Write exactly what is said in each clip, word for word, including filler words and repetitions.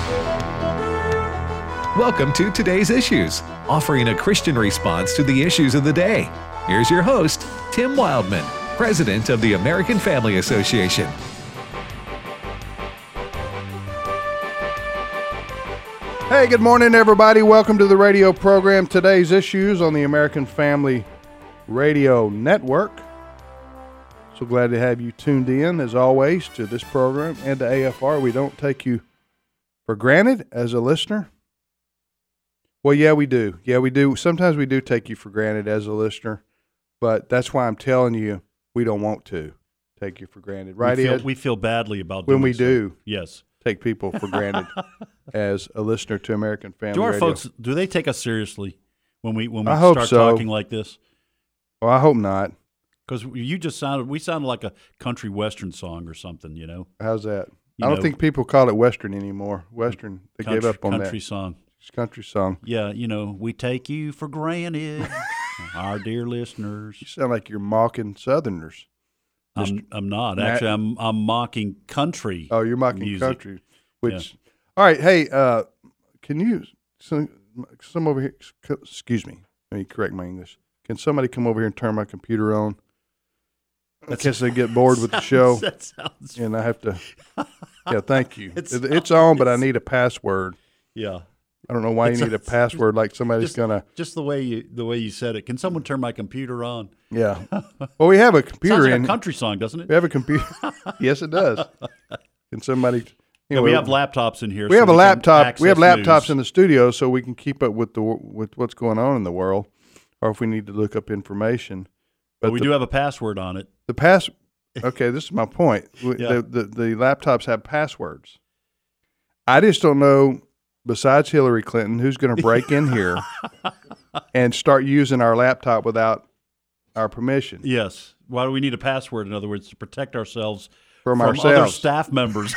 Welcome to Today's Issues, offering a Christian response to the issues of the day. Here's your host, Tim Wildman, President of the American Family Association. Hey, good morning, everybody. Welcome to the radio program, Today's Issues on the American Family Radio Network. So glad to have you tuned in, as always, to this program and to A F R. We don't take you for granted as a listener. Well, yeah, we do. Yeah, we do. Sometimes we do take you for granted as a listener, but that's why I'm telling you we don't want to take you for granted. Right, we feel, Ed? We feel badly about when doing we so. do. Yes. Take people for granted as a listener to American Family Do our Radio. folks, do they take us seriously when we when we I hope start so. talking like this? Well, I hope not. Because you just sounded, we sounded like a country western song or something, you know? How's that? You I don't know, think people call it Western anymore. Western, they country, gave up on country that. song. It's a country song. Yeah, you know, we take you for granted, our dear listeners. You sound like you're mocking Southerners. I'm, I'm not. Matt- Actually, I'm I'm mocking country. Oh, you're mocking music. country. Which, all right, hey, uh, can you, some, some over here, excuse me, let me correct my English. Can somebody come over here and turn my computer on? In case they get bored with the show. That sounds. And I have to, yeah, thank you. It's It- It's on, but I need a password. Yeah. I don't know why you It's- need a password like somebody's Just, going to, just the way you the way you said it. Can someone turn my computer on? yeah. Well, we have a computer Sounds like in. a country song, doesn't it? We have a computer. Yes, it does. Can somebody? Yeah, Anyway, we have laptops in here. We so have a can laptop. We have access laptops news. in the studio, so we can keep up with the with what's going on in the world, or if we need to look up information. But we the, do have a password on it. the pass. Okay, this is my point. We- Yeah. the, the the laptops have passwords. I just don't know. Besides Hillary Clinton, who's going to break in here and start using our laptop without our permission Yes. Why do we need a password? In other words, to protect ourselves from, from ourselves? other staff members.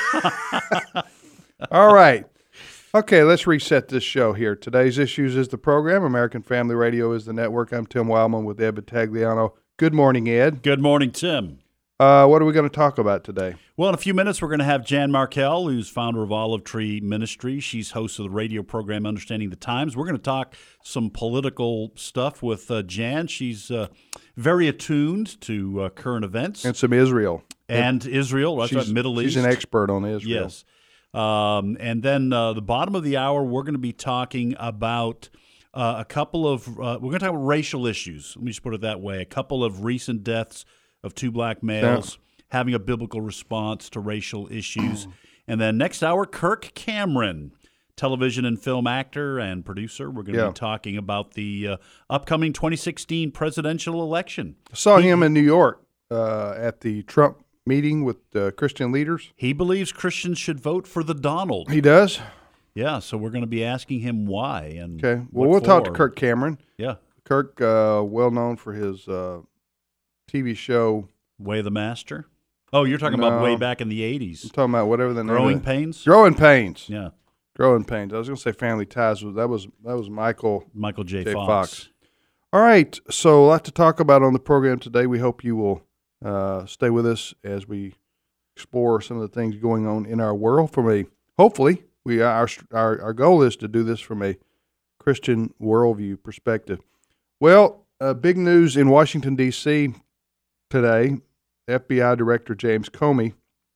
All right. Okay, let's reset this show here. Today's Issues is the program. American Family Radio is the network. I'm Tim Wildman with Ed Battagliano. Good morning, Ed. Good morning, Tim. Uh, what are we going to talk about today? Well, in a few minutes, we're going to have Jan Markell, who's founder of Olive Tree Ministry. She's host of the radio program Understanding the Times. We're going to talk some political stuff with uh, Jan. She's uh, very attuned to uh, current events. And some Israel. And Israel, that's right, She's, Middle East. she's an expert on Israel. Yes. Um, and then uh, the bottom of the hour, we're going to be talking about uh, a couple of, uh, we're going to talk about racial issues. Let me just put it that way. A couple of recent deaths of two black males having a biblical response to racial issues. And then next hour, Kirk Cameron, television and film actor and producer. We're going to Yeah. be talking about the uh, upcoming twenty sixteen presidential election. I saw him in New York uh, at the Trump meeting with uh, Christian leaders. He believes Christians should vote for the Donald. He does? Yeah, so we're going to be asking him why. And Okay. Well, what we'll talk to for. Kirk Cameron. Yeah, Kirk, uh, well known for his uh, T V show. Way of the Master. Oh, you're talking No. about way back in the I'm eighties. talking about whatever the name Growing of it- Pains? Growing Pains. Yeah, Growing Pains. I was going to say Family Ties. That was that was Michael Michael J. J. Fox. Fox. All right. So a lot to talk about on the program today. We hope you will uh, stay with us as we explore some of the things going on in our world. From a hopefully, we our our our goal is to do this from a Christian worldview perspective. Well, uh, big news in Washington D C today. F B I Director James Comey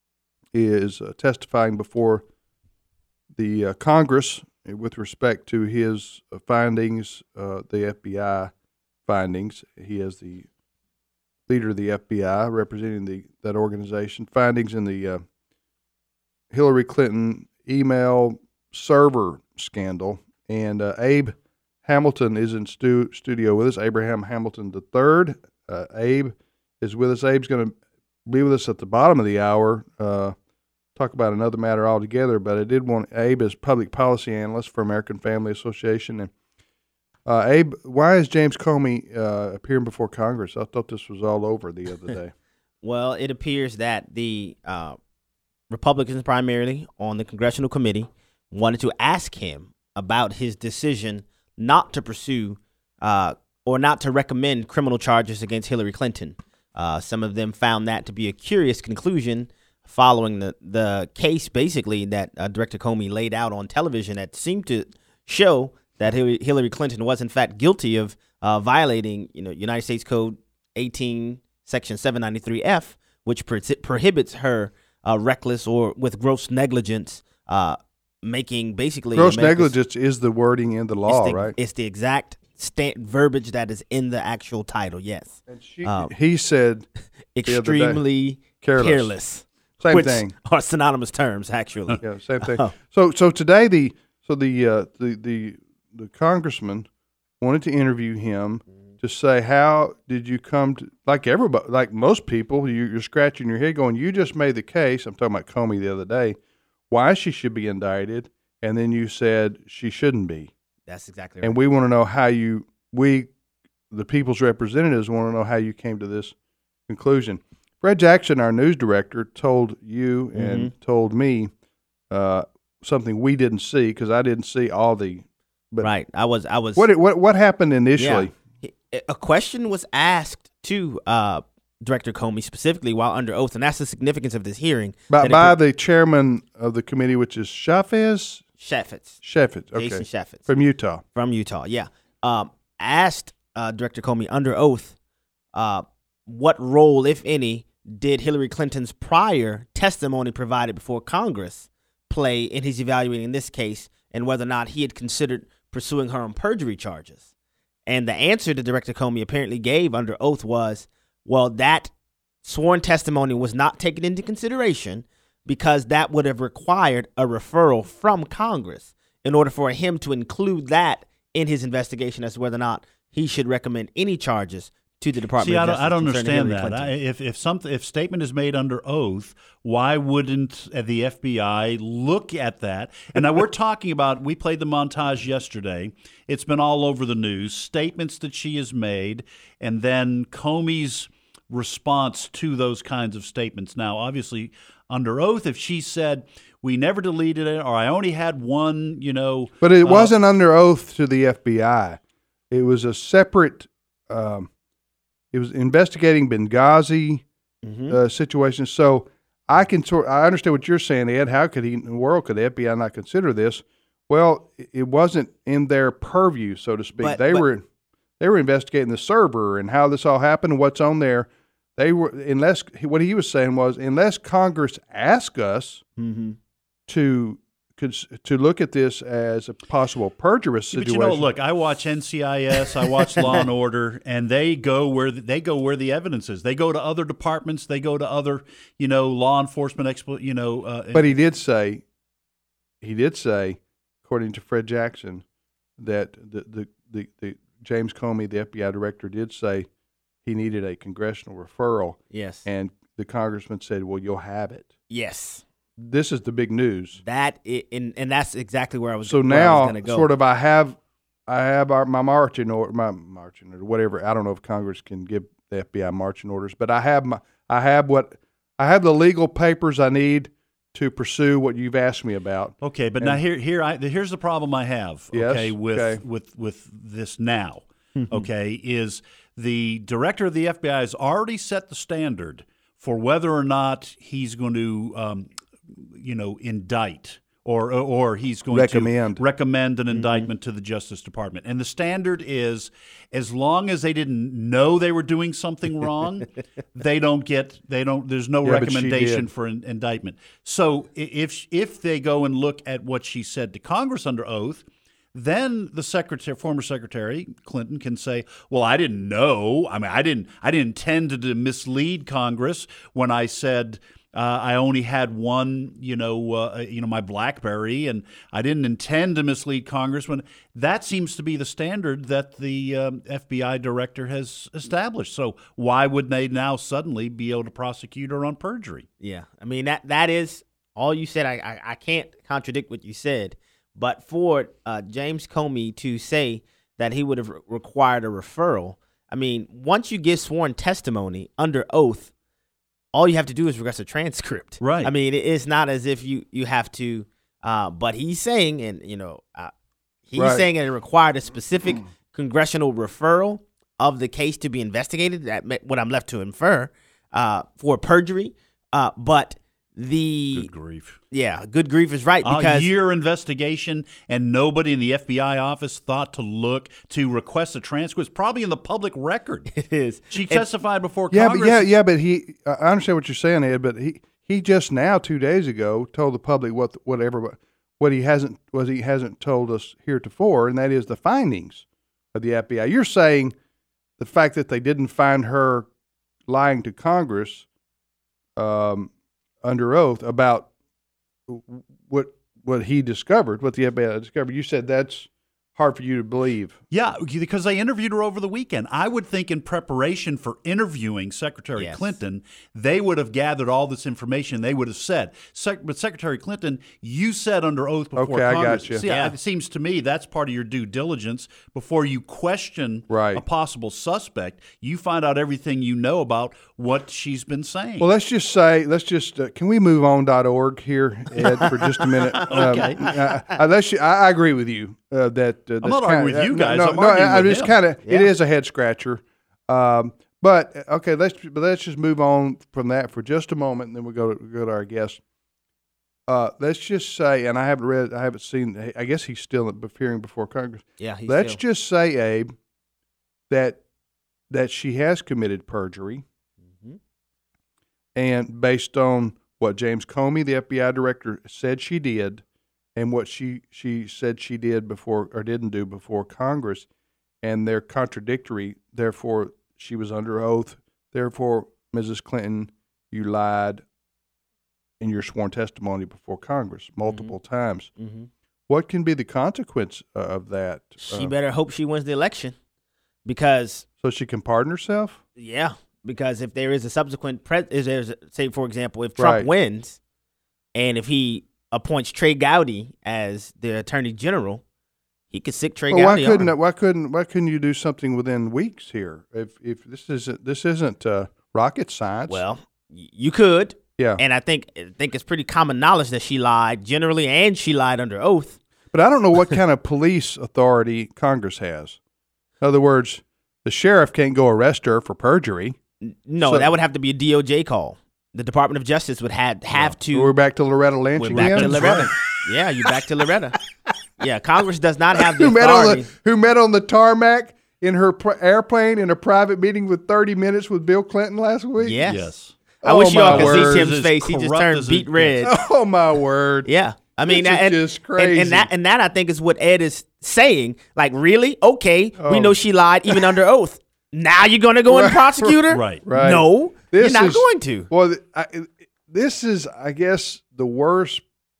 is uh, testifying before the uh, Congress with respect to his uh, findings, uh, the F B I findings. He is the leader of the F B I, representing the that organization. Findings in the uh, Hillary Clinton email server scandal. And uh, Abe Hamilton is in stu- studio with us, Abraham Hamilton the third. Uh, Abe is with us. Abe's going to be with us at the bottom of the hour, uh, talk about another matter altogether, but I did want Abe as public policy analyst for American Family Association. And uh, Abe, why is James Comey uh, appearing before Congress? I thought this was all over the other day. Well, it appears that the uh, Republicans, primarily on the Congressional Committee, wanted to ask him about his decision not to pursue uh, or not to recommend criminal charges against Hillary Clinton. Uh, some of them found that to be a curious conclusion, following the, the case basically that uh, Director Comey laid out on television that seemed to show that Hillary Clinton was in fact guilty of uh, violating, you know, United States Code eighteen, Section seven ninety-three F, which pro- prohibits her uh, reckless or with gross negligence, uh, making basically gross America's, negligence is the wording in the law, it's the, right? It's the exact sta- verbiage that is in the actual title. Yes, And she, um, he said extremely careless. careless. Same which thing. are synonymous terms, actually. Yeah, same thing. Oh. So so today the so the uh, the the the congressman wanted to interview him to say, how did you come to, like everybody, like most people, you, you're scratching your head going, you just made the case. I'm talking about Comey the other day, why she should be indicted, and then you said she shouldn't be. That's exactly right. And we want to know how you, we, the people's representatives, want to know how you came to this conclusion. Fred Jackson, our news director, told you and Mm-hmm. told me uh, something we didn't see because I didn't see all the. But right. I was. I was. What what what happened initially? Yeah. A question was asked to uh, Director Comey specifically while under oath, and that's the significance of this hearing. By, that by it, the chairman of the committee, which is Chaffetz? Chaffetz. Chaffetz, okay. Jason Chaffetz. From Utah. From Utah, yeah. Um, asked uh, Director Comey under oath uh, what role, if any, did Hillary Clinton's prior testimony provided before Congress play in his evaluating this case, and whether or not he had considered pursuing her on perjury charges. And the answer that Director Comey apparently gave under oath was, well, that sworn testimony was not taken into consideration because that would have required a referral from Congress in order for him to include that in his investigation as to whether or not he should recommend any charges to the Department See, of I don't, Justice. I don't concerning understand Hillary that. Clinton. I, if if something if statement is made under oath, why wouldn't the F B I look at that? And now we're talking about. We played the montage yesterday. It's been all over the news. Statements that she has made, and then Comey's response to those kinds of statements. Now, obviously, under oath, if she said we never deleted it, or I only had one, you know, But it uh, wasn't under oath to the F B I. It was a separate. Um, it was investigating Benghazi Mhm. uh, situation. So I can sort. I understand what you're saying, Ed. How could he in the world could the F B I not consider this? Well, it- it wasn't in their purview, so to speak. But- they but- were they were investigating the server and how this all happened and what's on there. They were unless what he was saying was unless Congress asked us Mhm. to cons- to look at this as a possible perjurous Yeah, situation. but you know, look, I watch N C I S, I watch Law and Order, and they go where the, they go where the evidence is. They go to other departments, they go to other, you know, law enforcement expl- you know. Uh, But he did say, he did say, according to Fred Jackson, that the the, the, the James Comey, the F B I director, did say he needed a congressional referral, Yes. and the congressman said, "Well, you'll have it." Yes. This is the big news. That i- and and that's exactly where I was. So where I was now, gonna go. sort of, I have, I have our, my marching order, my marching order, whatever. I don't know if Congress can give the F B I marching orders, but I have my, I have what, I have the legal papers I need to pursue what you've asked me about. Okay, but now here here I here's the problem I have. Yes, Okay, with okay. with with this now. Okay, is the director of the F B I has already set the standard for whether or not he's going to, um, you know, indict or or he's going Recommend. to recommend an indictment to the Justice Department. And the standard is, as long as they didn't know they were doing something wrong, they don't get they don't. There's no Yeah, but she recommendation did. for an indictment. So i- if if they go and look at what she said to Congress under oath, then the secretary, former Secretary Clinton, can say, "Well, I didn't know. I mean, I didn't. I didn't intend to mislead Congress when I said uh, I only had one. You know, uh, you know, my BlackBerry, and I didn't intend to mislead Congress." When that seems to be the standard that the um, F B I director has established. So why would they now suddenly be able to prosecute her on perjury? Yeah, I mean that that is all you said. I I, I can't contradict what you said, but for uh, James Comey to say that he would have re- required a referral, I mean, once you give sworn testimony under oath, all you have to do is request a transcript. Right. I mean, it- it's not as if you you have to. Uh, but he's saying, and you know, uh, he's Right. saying that it required a specific congressional referral of the case to be investigated. That what I'm left to infer uh, for perjury, uh, but the Good grief. yeah, good grief is right A because year investigation, and nobody in the F B I office thought to look to request a transcript. It's probably in the public record. it is. She And- testified before Yeah, Congress. but yeah, yeah, but he. I understand what you're saying, Ed. But he, he just now, two days ago, told the public what whatever what he hasn't what he hasn't told us heretofore, and that is the findings of the F B I. You're saying the fact that they didn't find her lying to Congress um, under oath about what what he discovered, what the F B I discovered. You said that's hard for you to believe. Yeah, because they interviewed her over the weekend. I would think in preparation for interviewing Secretary Yes. Clinton, they would have gathered all this information. They would have said, Sec- but Secretary Clinton, you said under oath before Okay, I got Congress. you. See, Yeah. it seems to me that's part of your due diligence before you question Right. a possible suspect. You find out everything you know about what she's been saying. Well, let's just say, let's just, uh, can we move on dot org here, Ed, for just a minute? Okay. Um, uh, uh, let's, I, I agree with you uh, that. Uh, I'm not that's arguing kinda- with you uh, guys. No, I'm no, arguing I, I with just him. kind of, it Yeah. is a head scratcher. Um, but uh, okay, let's but let's just move on from that for just a moment, and then we'll go to, go to our guest. Uh, let's just say, and I haven't read, I haven't seen. I guess he's still appearing before Congress. yeah, he's Let's still, just say, Abe, that that she has committed perjury, Mhm. and based on what James Comey, the F B I director, said she did, and what she she said she did before or didn't do before Congress, and they're contradictory. Therefore, she was under oath. Therefore, Missus Clinton, you lied in your sworn testimony before Congress multiple times. Mhm. What can be the consequence uh, of that? She Uh, better hope she wins the election because so she can pardon herself? yeah, because if there is a subsequent pres, is there's a- say for example, if Trump Right. wins, and if he appoints Trey Gowdy as the Attorney General, he could sick Trey Well, why Gowdy. couldn't on. why couldn't why couldn't you do something within weeks here? If if this isn't this isn't uh, rocket science. Well, y- you could, yeah, and I think I think it's pretty common knowledge that she lied generally, and she lied under oath. but I don't know what kind of police authority Congress has. In other words, the sheriff can't go arrest her for perjury. No, So- that would have to be a D O J call. The Department of Justice would have have to. We're back to Loretta Lynch We're again. back to That's Loretta. right. Yeah, you back to Loretta. Yeah, Congress does not have the who met on authority. the who met on the tarmac in her pr- airplane in a private meeting with thirty minutes with Bill Clinton last week. Yes. Yes. I Oh, wish y'all my could word. see Tim's As face. He just corrupt turned as beet it red. gets. Oh my word. Yeah. I mean, This is and, just and- and, crazy. that and that I think is what Ed is saying. Like, really? Okay, we Oh. know she lied even under oath. Now you're going to go and Right. prosecute her? Right. Right. No, This you're not is- going to. Well, th- I, this is, I guess, the worst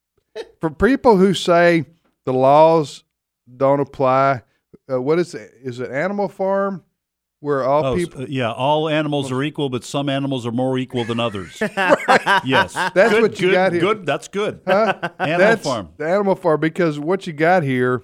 for people who say the laws don't apply. Uh, what is it? Is it Animal Farm, where all Oh, people? s- yeah, all animals are equal, but some animals are more equal than others. Yes, That's good, what you good, got here. Good, that's good. Huh? Animal That's Farm. the Animal Farm, because what you got here,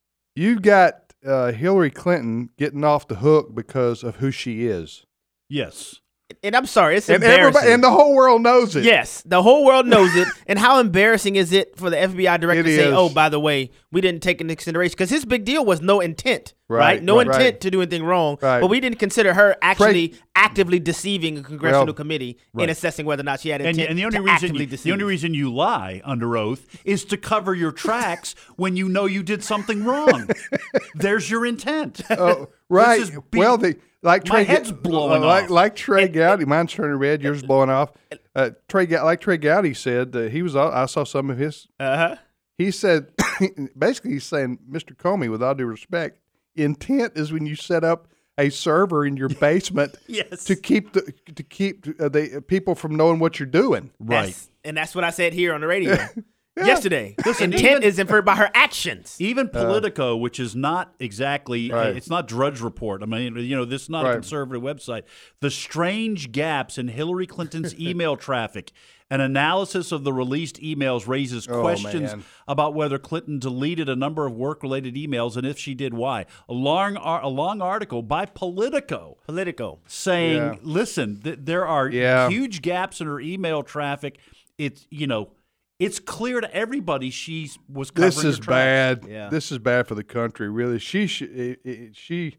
you got uh, Hillary Clinton getting off the hook because of who she is, Yes. And I'm sorry, it's and embarrassing. everybody, and the whole world knows it. Yes, the whole world knows it. And how embarrassing is it for the F B I director It to say, is. "Oh, by the way, we didn't take into consideration," because his big deal was no intent, right? Right, No right. intent Right. to do anything wrong, Right. but we didn't consider her actually actively deceiving a congressional Well, committee in right. assessing whether or not she had And, intent and the only to reason actively you, deceive. the only reason you lie under oath is to cover your tracks when you know you did something wrong. There's your intent. Oh, right. This is be- well, the like My Trey, head's blowing uh, like, off. Like Trey Gowdy, mine's turning red, yours is blowing off. Uh, Trey, Gow- like Trey Gowdy said, uh, he was. I saw some of his. Uh-huh. He said, basically, he's saying, Mister Comey, with all due respect, intent is when you set up a server in your basement Yes. to keep the to keep uh, the people from knowing what you're doing. Right. That's- and that's what I said here on the radio yesterday. Listen, Intent even- is inferred by her actions. Even Politico, which is not exactly, Right. it's not Drudge Report. I mean, you know, this is not a Right. conservative website. The strange gaps in Hillary Clinton's email traffic. An analysis of the released emails raises Oh, questions man. about whether Clinton deleted a number of work-related emails, and if she did, why. A long, ar- a long article by Politico Politico. saying, Yeah. listen, th- there are Yeah. huge gaps in her email traffic. It's, you know, it's clear to everybody she was covering This is her tracks. bad. Yeah. This is bad for the country. Really, she should. She,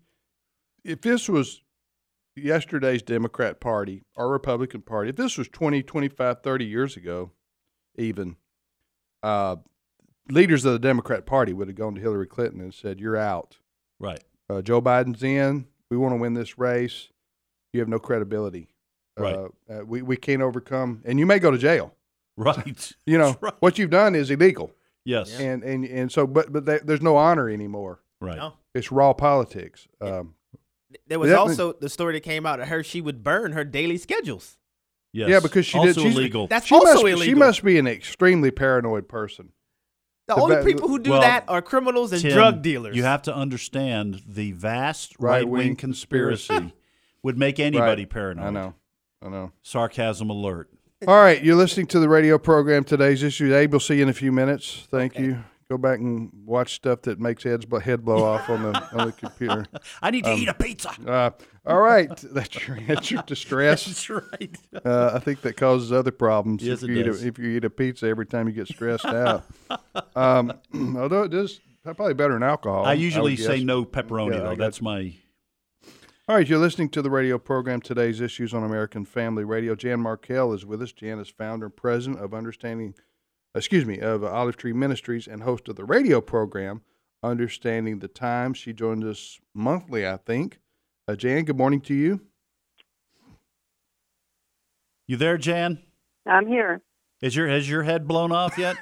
if this was yesterday's Democrat Party or Republican Party, if this was twenty, twenty-five, thirty years ago, even, uh, leaders of the Democrat Party would have gone to Hillary Clinton and said, "You're out. Right. Uh, Joe Biden's in. We want to win this race. You have no credibility. Right. Uh, uh, we we can't overcome, and you may go to jail. Right. You know right. what you've done is illegal. Yes. And and and so, but but there- there's no honor anymore. Right. No. It's raw politics. Um, There was That- also the story that came out of her. She would burn her daily schedules. Yes. Yeah, because she also did. She's, illegal. That's she also must, illegal. She must be an extremely paranoid person. The the only ba- people who do Well, that are criminals and Tim, drug dealers. You have to understand the vast Right-wing right-wing conspiracy would make anybody Right. paranoid. I know. I know. Sarcasm alert. All right, you're listening to the radio program Today's Issue. Abe, we'll see you in a few minutes. Thank Okay. you. Go back and watch stuff that makes heads bl- head blow off on the on the computer. I need to Um, eat a pizza. Uh, all right, that's your, that's your distress. That's right. Uh, I think that causes other problems Yes, if it you eat does. a, if you eat a pizza every time you get stressed out. Um, although it does probably better than alcohol. I usually would say guess. no pepperoni, Yeah, I though. got That's my. All right, you're listening to the radio program Today's Issues on American Family Radio. Jan Markell is with us. Jan is founder and president of Understanding, excuse me, of Olive Tree Ministries and host of the radio program Understanding the Times. She joins us monthly, I think. Uh, Jan, good morning to you. You there, Jan? I'm here. Is your has your head blown off yet?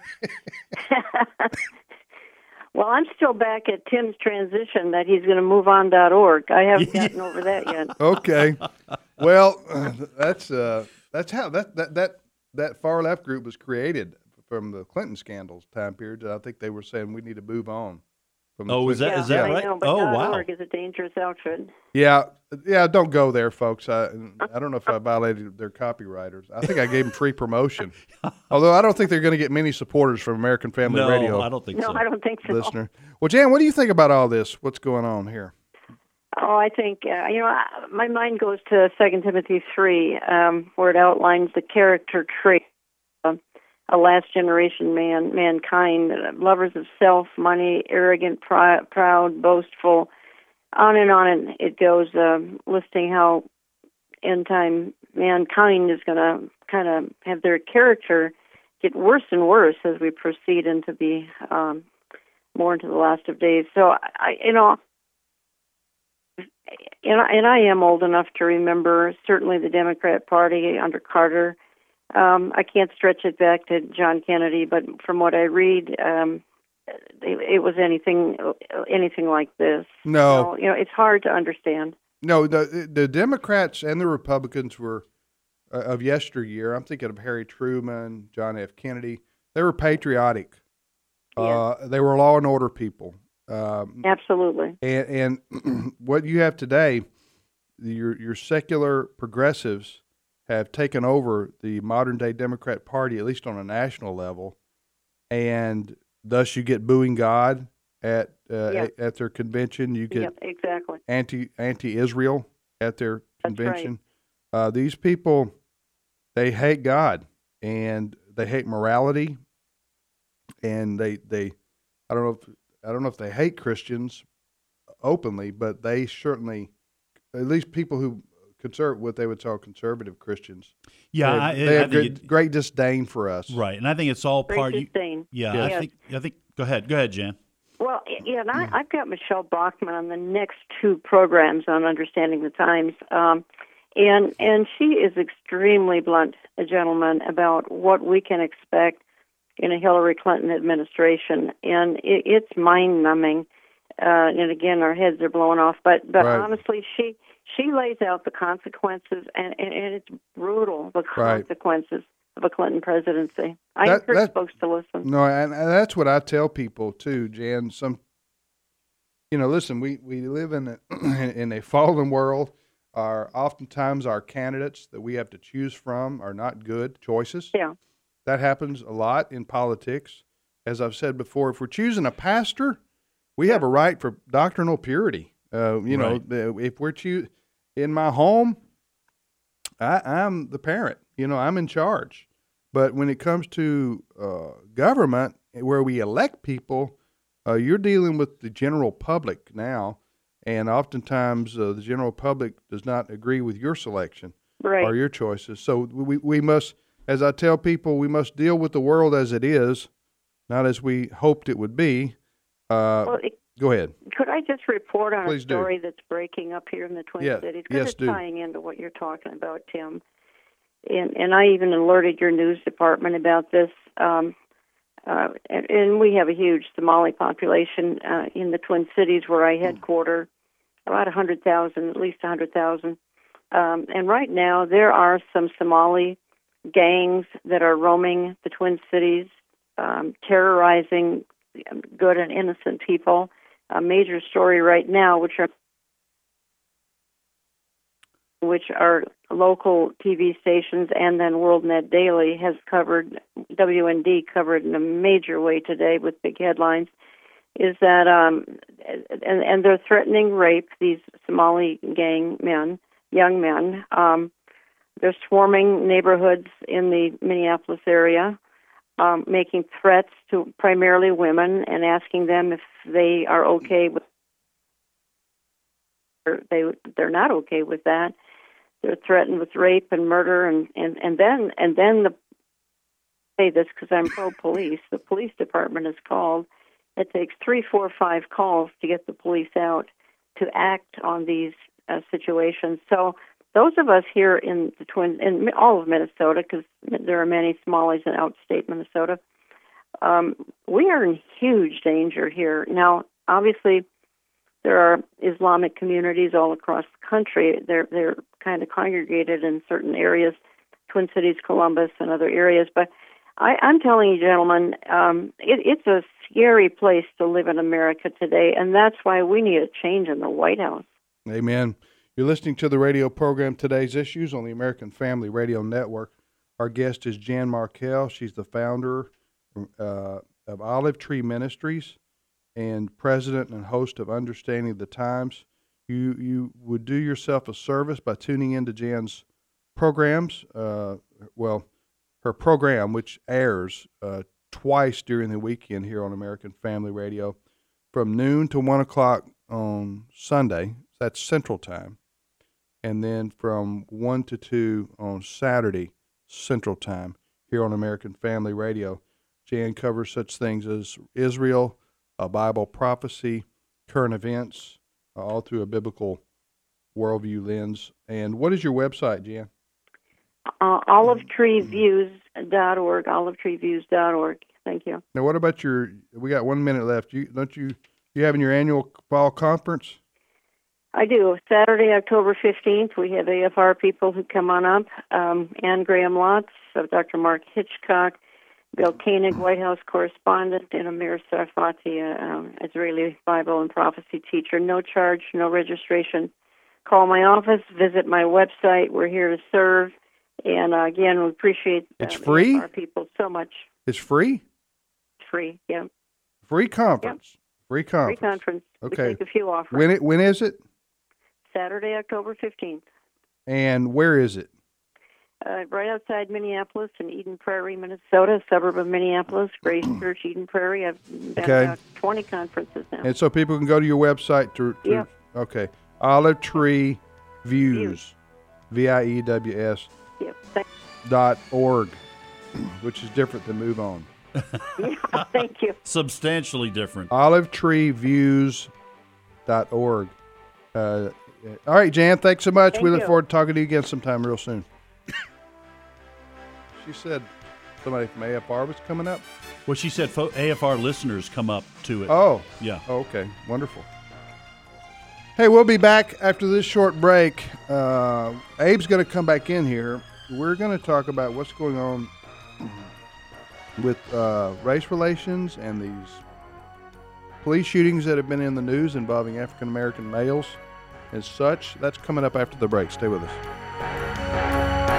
Well, I'm still back at Tim's transition that he's going to move on dot org. I haven't gotten over that yet. Okay. Well, uh, that's uh, that's how that, that that that far left group was created from the Clinton scandals time period. I think they were saying we need to move on. From the Oh, is Clinton- that- yeah, is that I right? know, but Oh, dot wow. .org is a dangerous outfit. Yeah, yeah. Don't go there, folks. I I don't know if I violated their copywriters. I think I gave them free promotion. Although I don't think they're going to get many supporters from American Family no, Radio I don't think No, so. I don't think so. listener. Well, Jan, what do you think about all this? What's going on here? Oh, I think, uh, you know, I- my mind goes to Second Timothy three, um, where it outlines the character trait of a last-generation man, mankind, uh, lovers of self, money, arrogant, pri- proud, boastful, on and on and it goes, um, listing how end-time mankind is going to kind of have their character get worse and worse as we proceed into the um, more into the last of days. So, I, you know, and I, and I am old enough to remember certainly the Democrat Party under Carter. Um, I can't stretch it back to John Kennedy, but from what I read, um, it, it was anything anything like this. No, So, you know, it's hard to understand. no. The the Democrats and the Republicans were uh, of yesteryear. I'm thinking of Harry Truman, John F. Kennedy. They were patriotic. Uh, they were law and order people. Um, Absolutely. And, and what you have today, your your secular progressives have taken over the modern day Democrat Party, at least on a national level, and thus you get booing God at uh, Yeah. at, at their convention. You get Yep, exactly. anti anti Israel at their That's convention. Uh, these people, they hate God and they hate morality, and they they I don't know if I don't know if they hate Christians openly, but they certainly, at least people who conserve what they would call conservative Christians, yeah, they, I, they I have think great, it- great disdain for us. right, and I think it's all part. Great You, disdain. yeah, Yes. I think. I think. Go ahead. Go ahead, Jan. Well, yeah, and I, I've got Michelle Bachman on the next two programs on Understanding the Times, um, and and she is extremely blunt, a gentleman, about what we can expect in a Hillary Clinton administration, and it, it's mind-numbing. Uh, and again, our heads are blowing off. But but Right. honestly, she she lays out the consequences, and, and, and it's brutal, the Right. consequences of a Clinton presidency. I That- encourage that- folks to listen. No, and, and that's what I tell people too, Jan. Some, you know, listen, we, we live in a, in a fallen world. Our oftentimes our candidates that we have to choose from are not good choices. Yeah. That happens a lot in politics. As I've said before, if we're choosing a pastor, we have a right for doctrinal purity. Uh, you know, Right. the- if we're choo- in my home, I, I'm the parent. You know, I'm in charge. But when it comes to uh, government, where we elect people, uh, you're dealing with the general public now, and oftentimes uh, the general public does not agree with your selection Right. or your choices. So we we must as I tell people, we must deal with the world as it is, not as we hoped it would be. Uh, well, it, go ahead. Could I just report on Please a story do. that's breaking up here in the Twin Yeah. Cities? Because Yes, it's do. tying into what you're talking about, Tim. And, and I even alerted your news department about this. Um, uh, and, and we have a huge Somali population uh, in the Twin Cities where I headquarter, about one hundred thousand, at least one hundred thousand. Um, and right now there are some Somali gangs that are roaming the Twin Cities, um, terrorizing good and innocent people. A major story right now, which are which are local T V stations, and then WorldNet Daily has covered, W N D covered in a major way today with big headlines, is that, um, and, and they're threatening rape, these Somali gang men, young men. Um, they're swarming neighborhoods in the Minneapolis area, um, making threats to primarily women and asking them if they are okay with, or they, they're not okay with that. They're threatened with rape and murder, and, and, and then and then the I say this because I'm pro-police. The police department is called. It takes three, four, five calls to get the police out to act on these uh, situations. So those of us here in the Twin, in all of Minnesota, because there are many Somalis in outstate Minnesota, um, we are in huge danger here. Now, obviously, there are Islamic communities all across the country. They're they're kind of congregated in certain areas, Twin Cities, Columbus, and other areas. But I, I'm telling you, gentlemen, um, it, it's a scary place to live in America today, and that's why we need a change in the White House. Amen. You're listening to the radio program Today's Issues on the American Family Radio Network. Our guest is Jan Markell. She's the founder uh, of Olive Tree Ministries and president and host of Understanding the Times. You you would do yourself a service by tuning into Jan's programs. Uh, well, her program, which airs uh, twice during the weekend here on American Family Radio, from noon to one o'clock on Sunday. That's Central Time, and then from one to two on Saturday Central Time here on American Family Radio. Jan covers such things as Israel, a Bible prophecy, current events, uh, all through a biblical worldview lens. And what is your website, Jan? Uh, olive tree views dot org, olive tree views dot org. Thank you. Now, what about your, we got one minute left. You Don't you, you having your annual fall conference? I do. Saturday, October fifteenth, we have A F R people who come on up. Um, Ann Graham Lotz, of Doctor Mark Hitchcock, Bill Koenig, White House correspondent, and Amir Sarfati, uh, um, Israeli Bible and prophecy teacher. No charge, no registration. Call my office, visit my website. We're here to serve. And uh, again, we appreciate uh, It's free? A F R people so much. It's free? It's free, yeah. Free conference. Yep. Free conference. Free conference. Okay. We take a few offers. When it when is it? Saturday, October fifteenth. And where is it? Uh, right outside Minneapolis in Eden Prairie, Minnesota, a suburb of Minneapolis, Grace Church, Eden Prairie. I've been Okay. to about twenty conferences now. And so people can go to your website to, to Yep. okay. Olive Tree Views, V I E W S Yep. Thank, dot org, which is different than Move On. yeah, thank you. Substantially different. Olive Tree Views dot org. Uh, all right, Jan, thanks so much. Thank we look you. forward to talking to you again sometime real soon. She said somebody from A F R was coming up. Well, she said fo- A F R listeners come up to it. Oh, Yeah. oh, okay, wonderful. Hey, we'll be back after this short break. Uh, Abe's going to come back in here. We're going to talk about what's going on with uh, race relations and these police shootings that have been in the news involving African American males and such. That's coming up after the break. Stay with us.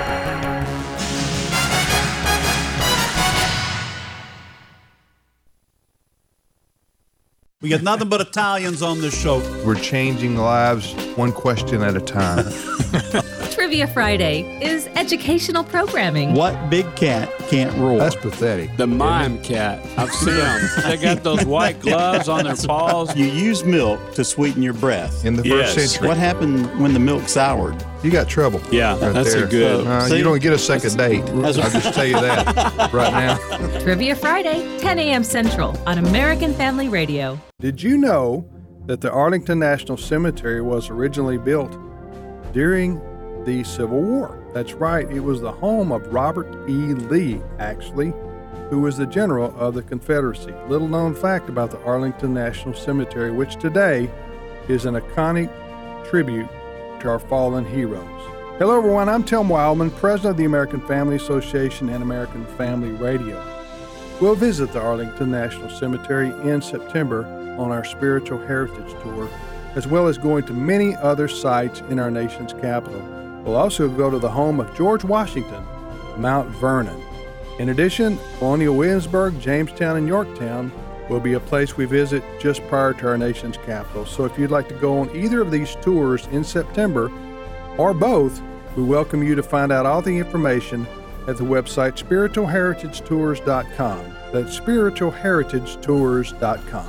We got nothing but Italians on this show. We're changing lives one question at a time. Trivia Friday is educational programming. What big cat can't roar? That's pathetic. The mime cat. I've seen them. They got those white gloves on their paws. You use milk to sweeten your breath. In the first Yes. century, What happened when the milk soured? you got trouble. Yeah, right that's there. a good. Uh, See? you don't get a second date. That's- I'll just tell you that right now. Trivia Friday, ten a.m. Central on American Family Radio. Did you know that the Arlington National Cemetery was originally built during the Civil War? That's right, it was the home of Robert E. Lee, actually, who was the general of the Confederacy. Little known fact about the Arlington National Cemetery, which today is an iconic tribute to our fallen heroes. Hello everyone, I'm Tim Wildman, president of the American Family Association and American Family Radio. We'll visit the Arlington National Cemetery in September on our Spiritual Heritage Tour, as well as going to many other sites in our nation's capital. We'll also go to the home of George Washington, Mount Vernon. In addition, Colonial Williamsburg, Jamestown, and Yorktown will be a place we visit just prior to our nation's capital. So if you'd like to go on either of these tours in September, or both, we welcome you to find out all the information at the website spiritual heritage tours dot com. That's spiritual heritage tours dot com.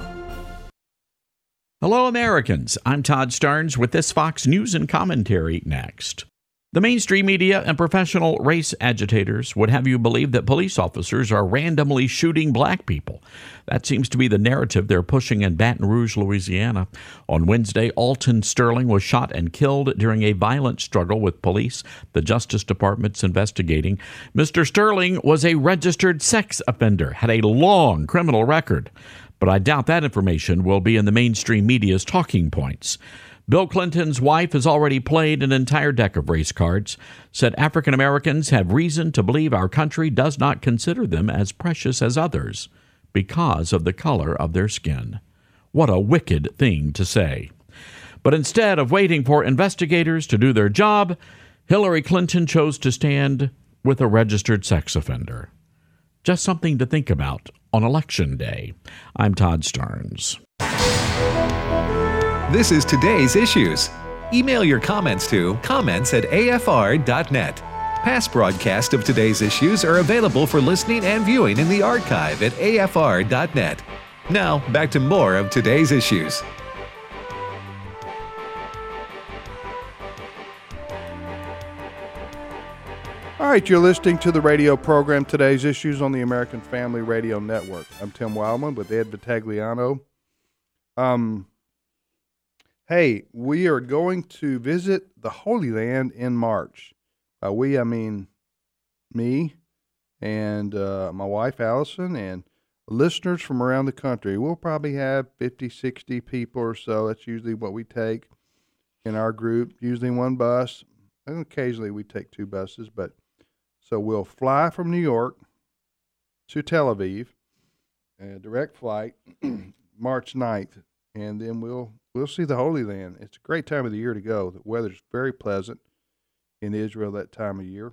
Hello, Americans. I'm Todd Starnes with this Fox News and Commentary next. The mainstream media and professional race agitators would have you believe that police officers are randomly shooting black people. That seems to be the narrative they're pushing in Baton Rouge, Louisiana. On Wednesday, Alton Sterling was shot and killed during a violent struggle with police. The Justice Department's investigating. Mister Sterling was a registered sex offender, had a long criminal record. But I doubt that information will be in the mainstream media's talking points. Bill Clinton's wife has already played an entire deck of race cards, said African Americans have reason to believe our country does not consider them as precious as others because of the color of their skin. What a wicked thing to say. But instead of waiting for investigators to do their job, Hillary Clinton chose to stand with a registered sex offender. Just something to think about on Election Day. I'm Todd Starnes. This is Today's Issues. Email your comments to comments at a f r dot net. Past broadcasts of Today's Issues are available for listening and viewing in the archive at a f r dot net. Now, back to more of Today's Issues. All right, you're listening to the radio program Today's Issues on the American Family Radio Network. I'm Tim Wildman with Ed Vitagliano. Um, hey, we are going to visit the Holy Land in March. By we, I mean me and uh, my wife, Allison, and listeners from around the country. We'll probably have fifty, sixty people or so. That's usually what we take in our group, usually one bus. And occasionally we take two buses, but so we'll fly from New York to Tel Aviv, a direct flight, March ninth, and then we'll we'll see the Holy Land. It's a great time of the year to go. The weather's very pleasant in Israel that time of year,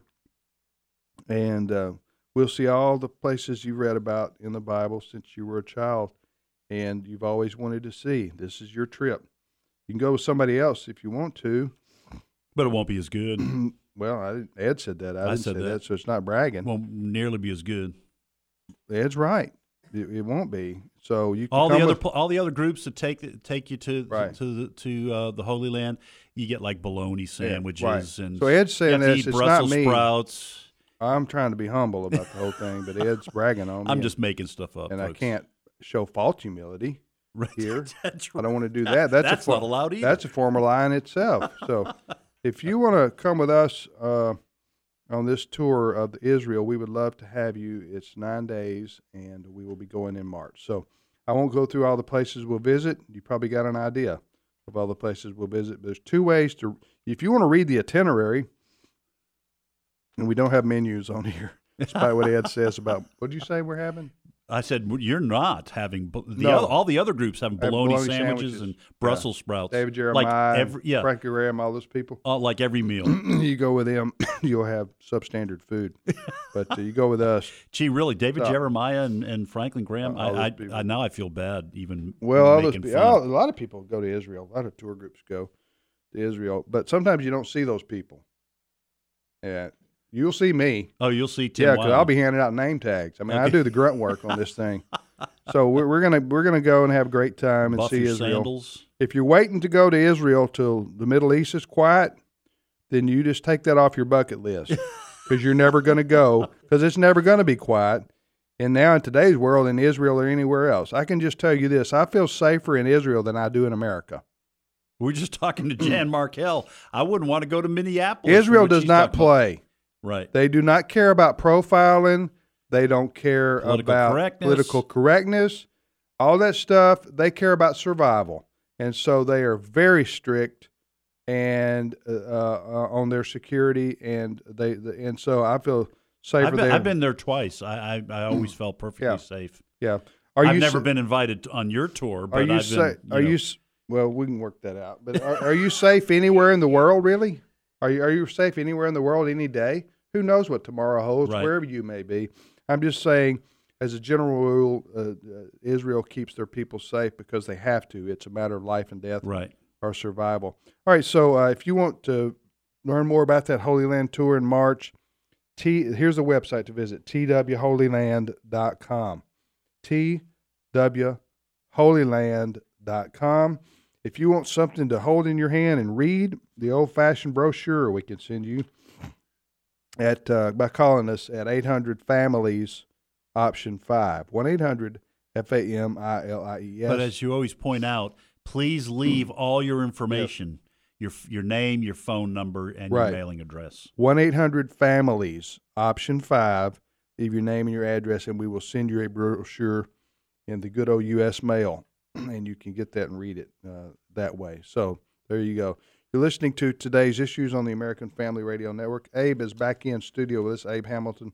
and uh, we'll see all the places you read about in the Bible since you were a child, and you've always wanted to see. This is your trip. You can go with somebody else if you want to, but it won't be as good. Well, I didn't, Ed said that. I, I didn't said say that. that, so it's not bragging. Won't nearly be as good. Ed's right. It, it won't be. So you can all come the other with, pl- all the other groups that take take you to Right. to the, to uh, the Holy Land, you get like bologna sandwiches right. and So Ed's saying you have to this, eat it's Brussels not me. sprouts. I'm trying to be humble about the whole thing, but Ed's bragging on me. I'm and- just making stuff up, and folks. I can't show false humility Right. here. That's I don't want to do that. That's, That's a not allowed either. That's a form of lie in itself. So if you want to come with us uh, on this tour of Israel, we would love to have you. It's nine days, and we will be going in March. So I won't go through all the places we'll visit. You probably got an idea of all the places we'll visit. There's two ways to, if you want to read the itinerary, and we don't have menus on here, despite what Ed says about, what did you say we're having? I said you're not having bo- the No. other, all the other groups having Have bologna, bologna sandwiches, sandwiches. and Brussels sprouts. David Jeremiah, like every yeah, Frankie Graham, all those people. uh, like every meal. You go with them, you'll have substandard food. But uh, you go with us. Gee, really, David So- Jeremiah and, and Franklin Graham. Uh, all I, I, those people. I now I feel bad even. Well, all those, making pe- fun. all, a lot of people go to Israel. A lot of tour groups go to Israel. But sometimes you don't see those people. Yeah, you'll see me. Oh, you'll see Tim. Yeah, because Wiley. I'll be handing out name tags. I mean, I Okay. do the grunt work on this thing. So we're, we're gonna we're gonna go and have a great time and Buff see your Israel. sandals. If you're waiting to go to Israel till the Middle East is quiet, then you just take that off your bucket list because you're never going to go because it's never going to be quiet. And now in today's world, in Israel or anywhere else, I can just tell you this: I feel safer in Israel than I do in America. We're just talking to Jan Markell. I wouldn't want to go to Minneapolis. Israel what does she's not talking about. play. Right. They do not care about profiling. They don't care Political about correctness. political correctness. All that stuff. They care about survival, and so they are very strict and uh, uh, on their security. And they and so I feel safer I've been, there. I've been there twice. I I, I always felt perfectly Yeah. safe. Yeah. Are I've you never sa- been invited to- on your tour, but Are you I've sa- been. You Are know, you? s- Well, we can work that out. But are, are you safe anywhere in the world? Really? Are you? Are you safe anywhere in the world any day? Who knows what tomorrow holds? Right. Wherever you may be. I'm just saying, as a general rule, uh, uh, Israel keeps their people safe because they have to. It's a matter of life and death, right? Or survival. All right. So, uh, if you want to learn more about that Holy Land tour in March, T here's the website to visit: t w holy land dot com. t w holy land dot com. If you want something to hold in your hand and read, the old-fashioned brochure we can send you at uh, by calling us at eight hundred families option five, one eight hundred F A M I L I E S. But as you always point out, please leave all your information, your your name, your phone number, and Right. your mailing address. one eight hundred families option five. Leave your name and your address, and we will send you a brochure in the good old U S mail, and you can get that and read it uh, that way. So there you go. You're listening to today's issues on the American Family Radio Network. Abe is back in studio with us. Abe Hamilton,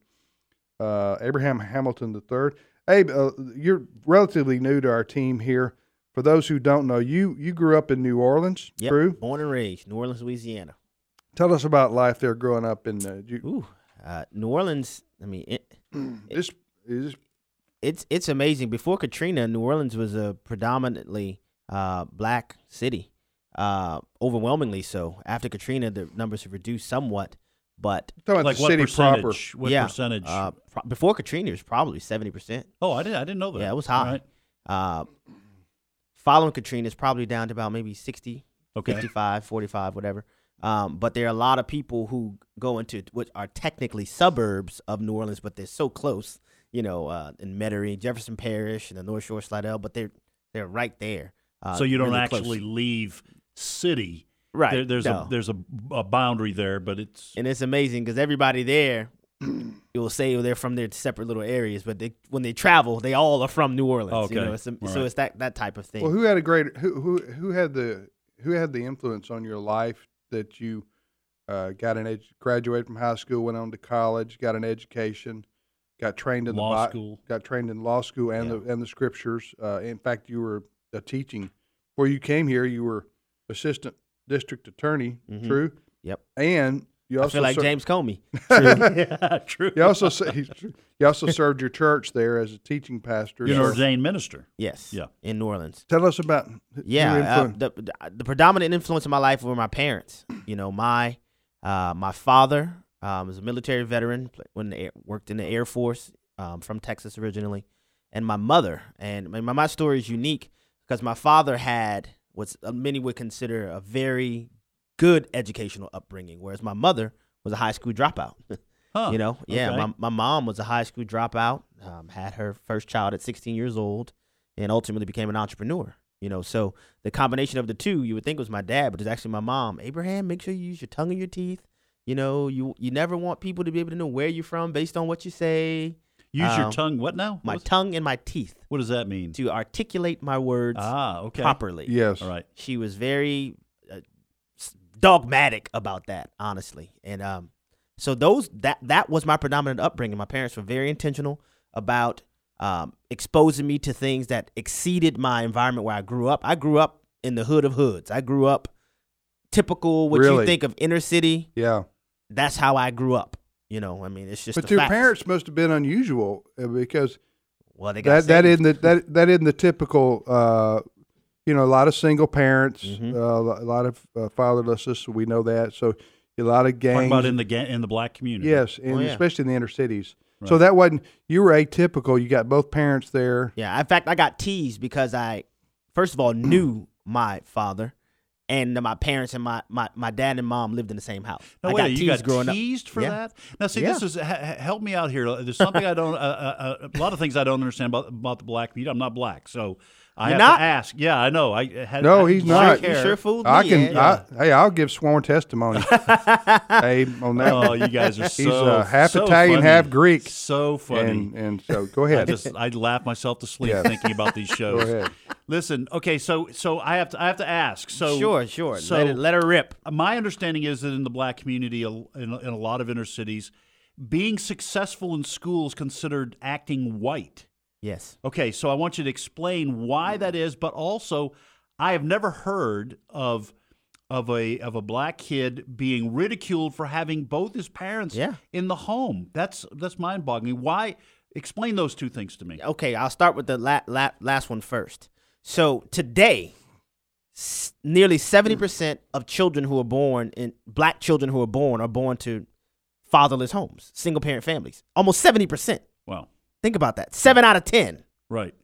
uh, Abraham Hamilton the third. Abe, uh, you're relatively new to our team here. For those who don't know, you you grew up in New Orleans, Yep, true? born and raised, New Orleans, Louisiana. Tell us about life there growing up in uh, you, Ooh, uh, New Orleans. I mean, it, this is it's it's amazing. Before Katrina, New Orleans was a predominantly uh, black city, uh, overwhelmingly so. After Katrina, the numbers have reduced somewhat, but talking about Like the what city proper. percentage? What yeah, percentage? Uh, pro- before Katrina, it was probably seventy percent. oh, I didn't. I didn't know that. Yeah, it was All high. right. Uh, following Katrina, it's probably down to about maybe sixty, Okay. fifty-five, forty-five, whatever. Um, but there are a lot of people who go into what are technically suburbs of New Orleans, but they're so close, you know, uh, in Metairie, Jefferson Parish, and the North Shore, Slidell, but they're they're right there. Uh, so you don't really close. actually leave city. Right, There, there's no. a there's a, a boundary there, but it's And it's amazing because everybody there, you'll say they're from their separate little areas, but they, when they travel, they all are from New Orleans. Okay. You know, it's a, All so right. it's that, that type of thing. Well, who had a great who who who had the who had the influence on your life that you uh, got an edu- graduated from high school, went on to college, got an education, got trained in Law the Bi- school. got trained in law school and Yeah. the and the scriptures. Uh, in fact, you were a teaching before you came here. You were assistant district attorney, Mhm. true? Yep. And you I also feel like ser- James Comey. yeah, true. you also se- he's true. You also served your church there as a teaching pastor. You're an So ordained minister. Yes. Yeah. In New Orleans. tell us about who Yeah, uh, influenced- the, the the predominant influence in my life were my parents. You know, my uh, my father um, was a military veteran, pl- when the air, worked in the Air Force, um, from Texas originally, and my mother. And my my story is unique because my father had what many would consider a very good educational upbringing, whereas my mother was a high school dropout. Huh. You know, yeah, Okay. my my mom was a high school dropout, um, had her first child at sixteen years old, and ultimately became an entrepreneur. You know, so the combination of the two, you would think was my dad, but it's actually my mom. Abraham, make sure you use your tongue and your teeth. You know, you you never want people to be able to know where you're from based on what you say. Use your Um, tongue. What now? My What's- tongue and my teeth what does that mean? to articulate my words Ah, okay. properly. yes. All right. She was very uh, s- dogmatic about that, honestly. And um, so those that that was my predominant upbringing. My parents were very intentional about um, exposing me to things that exceeded my environment where I grew up. I grew up in the hood of hoods. I grew up typical what Really? you think of inner city. Yeah. That's how I grew up. You know, I mean, it's just. But a your fact. parents must have been unusual uh, because well, they got that that saved. isn't the, that that isn't the typical. Uh, you know, a lot of single parents, Mhm. uh, a lot of uh, fatherlessness. We know that. So a lot of gangs. Talking about in the ga- in the black community. Yes, and Oh, yeah. especially in the inner cities. Right. So that wasn't, you were atypical. You got both parents there. Yeah, in fact, I got teased because I, first of all, knew my father, and my parents and my, my, my dad and mom lived in the same house. No, I wait, got you teased got growing teased up. for Yeah. that? Now, see, Yeah. this is ha- ha- help me out here. There's something I don't. Uh, uh, uh, a lot of things I don't understand about about the black community. I'm not black, so I You're have not? to ask. Yeah, I know. I had. No, I he's black not. You hair. sure fooled me. I can, yeah. I, hey, I'll give sworn testimony. Hey, on that. Oh, you guys are so. He's uh, half so Italian, funny. half Greek. So funny. And, and so go I ahead. just I laugh myself to sleep Yeah. thinking about these shows. Go ahead. Listen, okay, so so I have to I have to ask. So Sure, sure. So let, it, let her rip. my understanding is that in the black community, a- in, a- in a lot of inner cities, being successful in school is considered acting white. Yes. Okay, so I want you to explain why that is, but also I have never heard of of a of a black kid being ridiculed for having both his parents Yeah. in the home. That's that's mind-boggling. Why? Explain those two things to me. Okay, I'll start with the la- la- last one first. So today, s- nearly seventy percent of children who are born in black children who are born are born to fatherless homes, single parent families. Almost seventy percent. Wow. Think about that. Seven out of ten. Right.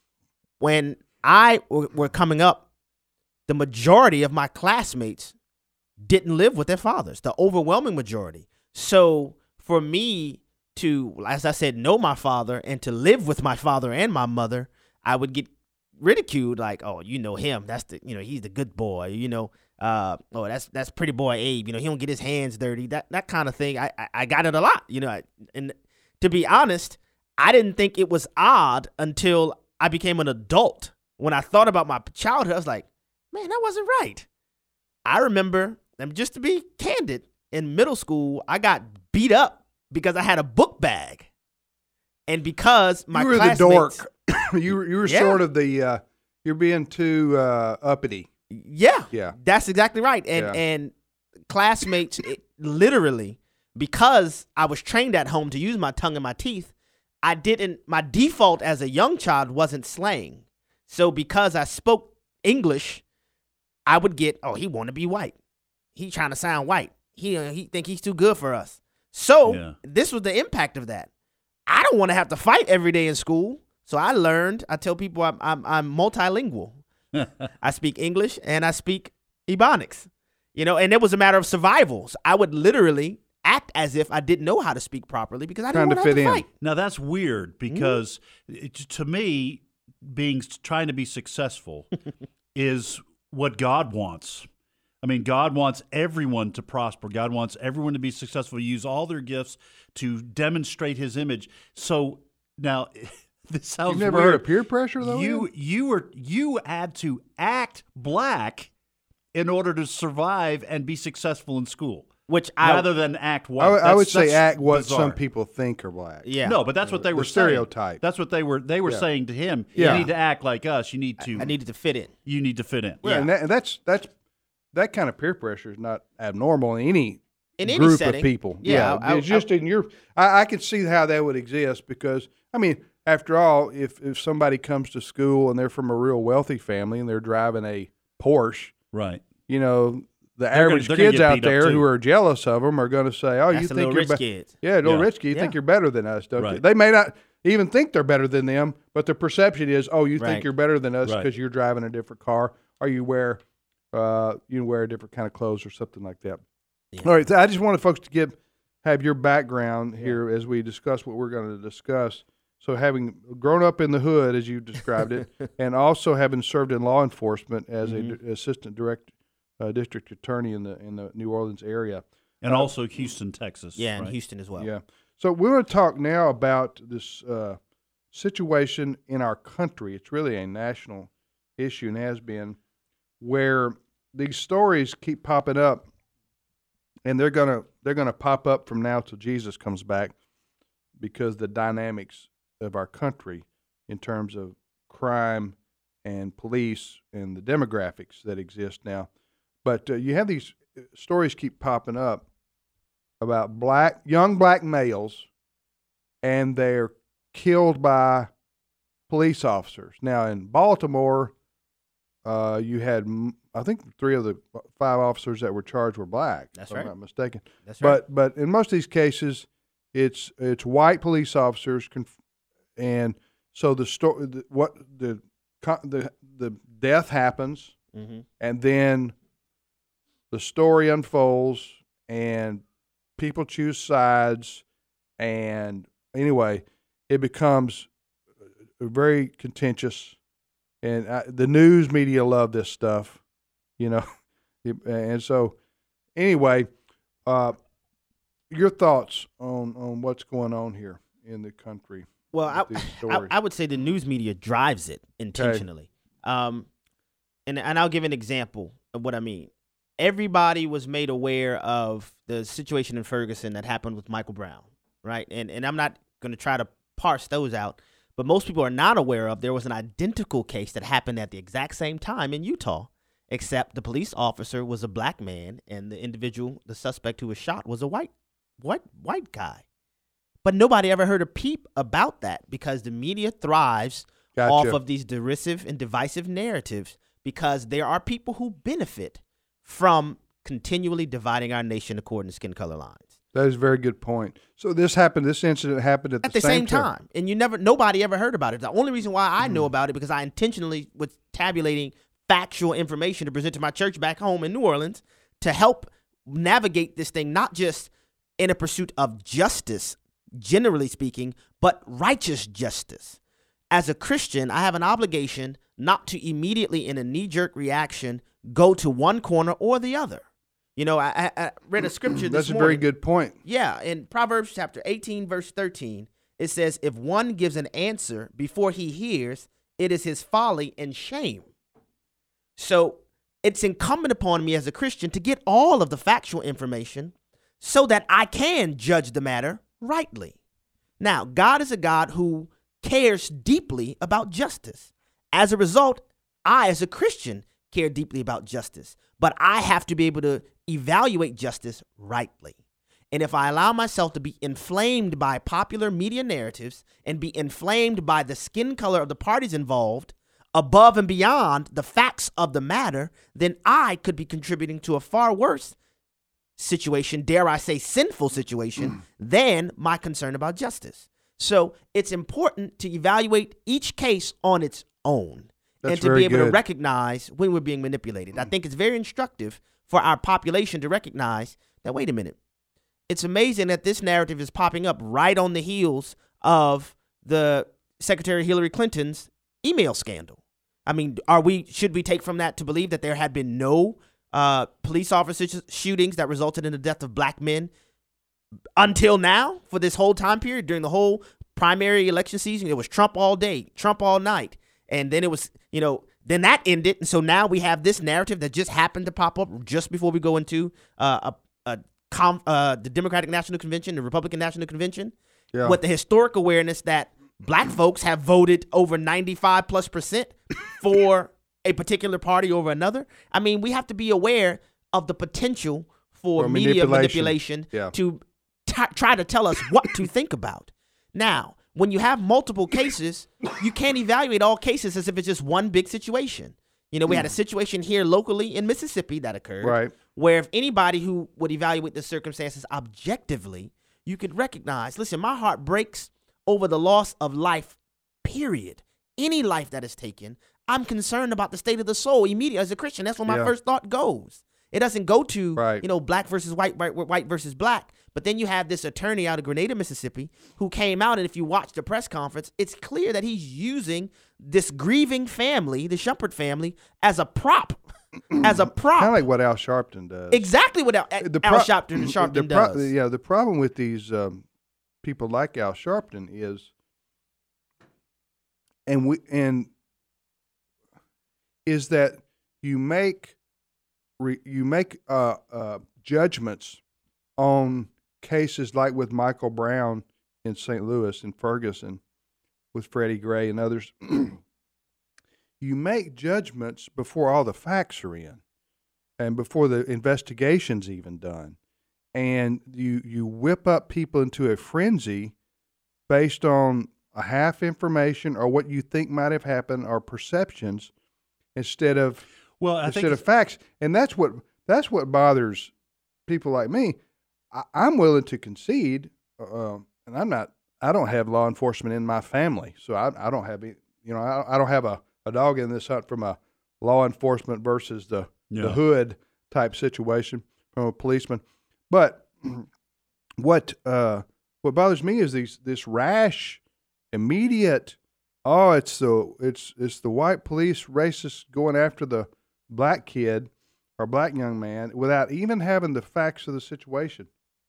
When I w- were coming up, the majority of my classmates didn't live with their fathers, the overwhelming majority. So for me to, as I said, know my father and to live with my father and my mother, I would get ridiculed like, oh, you know him. That's the, you know, he's the good boy, you know. Uh, oh, that's that's pretty boy Abe. You know, he don't get his hands dirty. That that kind of thing. I, I, I got it a lot, you know. I, and to be honest, I didn't think it was odd until I became an adult. When I thought about my childhood, I was like, man, that wasn't right. I remember, and just to be candid, in middle school, I got beat up because I had a book bag. And because my you were the classmates, dork. you were, you were Yeah. sort of the, uh, you're being too uh, uppity. Yeah. Yeah. That's exactly right. And Yeah. and classmates, it, literally, because I was trained at home to use my tongue and my teeth, I didn't, my default as a young child wasn't slang. So because I spoke English, I would get, oh, he want to be white. He trying to sound white. He he think he's too good for us. So Yeah. this was the impact of that. I don't want to have to fight every day in school. So I learned, I tell people I'm I'm, I'm multilingual. I speak English and I speak Ebonics. You know, and it was a matter of survival. So I would literally act as if I didn't know how to speak properly because I didn't Trying want to to have fit to in. fight. Now that's weird Mm-hmm. because it, to me, being trying to be successful is what God wants. I mean, God wants everyone to prosper. God wants everyone to be successful, use all their gifts to demonstrate His image. So now, this sounds You've never weird. heard of peer pressure, though? You Ian? you were you had to act black in order to survive and be successful in school, Which I rather than act white. I, would- I That's- would say that's act what bizarre. some people think are black. yeah. No, but that's what they The were stereotype. saying. That's what they were. They were Yeah. saying to him. Yeah. You need to act like us. You need to. I needed to fit in. You need to fit in. Well, and, that, and that's that's that kind of peer pressure is not abnormal in any In any group setting. of people. Yeah, I- it's I- just in your. I, I can see how that would exist because I mean, after all, if if somebody comes to school and they're from a real wealthy family and they're driving a Porsche, Right. you know, the gonna- average they're gonna kids get out beat up there too. who are jealous of them are going to say, "Oh, That's you the think little you're rich be- kids. Yeah, little Yeah. rich kid. You think Yeah. you're better than us, don't you?" Right. They may not even think they're better than them, but the perception is, "Oh, you think Right. you're better than us Right. because you're driving a different car, or you wear, uh, you wear a different kind of clothes or something like that." Yeah. All right, so I just wanted folks to give have your background here as we discuss what we're going to discuss. So, having grown up in the hood, as you described it, and also having served in law enforcement as Mm-hmm. a assistant direct uh, district attorney in the in the New Orleans area. And also Houston, Texas. Yeah, in right? Houston as well. Yeah. So we want to talk now about this uh, situation in our country. It's really a national issue and has been, where these stories keep popping up, and they're gonna they're gonna pop up from now till Jesus comes back, because the dynamics of our country in terms of crime and police and the demographics that exist now. But uh, you have these stories keep popping up about black young black males, and they're killed by police officers. Now in Baltimore, uh, you had, m- I think, three of the five officers that were charged were black. That's if right. I'm not mistaken. That's right. But but in most of these cases, it's it's white police officers, conf- and so the story, the, what the co- the the death happens, Mm-hmm. and then the story unfolds, and people choose sides, and anyway, it becomes very contentious, and I, the news media love this stuff, you know, and so anyway, uh, your thoughts on, on what's going on here in the country? Well, I, with these I, stories? I would say the news media drives it intentionally. Um, and and I'll give an example of what I mean. Everybody was made aware of the situation in Ferguson that happened with Michael Brown, right? And and I'm not going to try to parse those out, but most people are not aware of there was an identical case that happened at the exact same time in Utah, except the police officer was a black man and the individual, the suspect who was shot, was a white white white guy. But nobody ever heard a peep about that because the media thrives Gotcha. off of these derisive and divisive narratives because there are people who benefit from continually dividing our nation according to skin color lines. That is a very good point. So this happened. This incident happened at, At the, the same time. And you never, nobody ever heard about it. The only reason why I know about it because I intentionally was tabulating factual information to present to my church back home in New Orleans to help navigate this thing, not just in a pursuit of justice, generally speaking, but righteous justice. As a Christian, I have an obligation not to immediately, in a knee-jerk reaction, go to one corner or the other. You know, I, I read a scripture this That's a morning. very good point. Yeah, in Proverbs chapter eighteen, verse thirteen, it says, if one gives an answer before he hears, it is his folly and shame. So it's incumbent upon me as a Christian to get all of the factual information so that I can judge the matter rightly. Now, God is a God who cares deeply about justice. As a result, I, as a Christian, care deeply about justice, but I have to be able to evaluate justice rightly. And if I allow myself to be inflamed by popular media narratives and be inflamed by the skin color of the parties involved, above and beyond the facts of the matter, then I could be contributing to a far worse situation, dare I say sinful situation, than my concern about justice. So it's important to evaluate each case on its own. That's and to very be able to good. recognize when we're being manipulated. I think it's very instructive for our population to recognize that, wait a minute, it's amazing that this narrative is popping up right on the heels of the Secretary Hillary Clinton's email scandal. I mean, are we should we take from that to believe that there had been no uh, police officer shootings that resulted in the death of black men until now for this whole time period during the whole primary election season? It was Trump all day, Trump all night. And then it was, you know, then that ended. And so now we have this narrative that just happened to pop up just before we go into uh, a, a com, uh, the Democratic National Convention, the Republican National Convention, Yeah. with the historic awareness that black folks have voted over ninety-five plus percent for a particular party over another. I mean, we have to be aware of the potential for, For media manipulation. manipulation Yeah. to t- try to tell us what to think about. Now, when you have multiple cases, you can't evaluate all cases as if it's just one big situation. You know, we had a situation here locally in Mississippi that occurred, Right. where if anybody who would evaluate the circumstances objectively, you could recognize, listen, my heart breaks over the loss of life, period. Any life that is taken, I'm concerned about the state of the soul immediately as a Christian. That's where my Yeah. first thought goes. It doesn't go to, Right. you know, black versus white, white, white versus black. But then you have this attorney out of Grenada, Mississippi, who came out, and if you watch the press conference, it's clear that he's using this grieving family, the Shumpert family, as a prop, as a prop. Kind of like what Al Sharpton does. Exactly what Al, The Al pro- Sharpton, Sharpton the pro- does. Yeah, the problem with these um, people like Al Sharpton is, and we and is that you make re, you make uh, uh, judgments on cases like with Michael Brown in Saint Louis and Ferguson with Freddie Gray and others. You make judgments before all the facts are in and before the investigation's even done. And you, you whip up people into a frenzy based on a half information or what you think might have happened or perceptions. instead of well, I instead think of facts. And that's what that's what bothers people like me. I, I'm willing to concede, uh, and I'm not. I don't have law enforcement in my family, so I, I don't have any, you know I, I don't have a, a dog in this hunt from a law enforcement versus the yeah. the hood type situation from a policeman. But what uh, what bothers me is these this rash, immediate. Oh, it's the it's it's the white police racists going after the black kid or black young man without even having the facts of the situation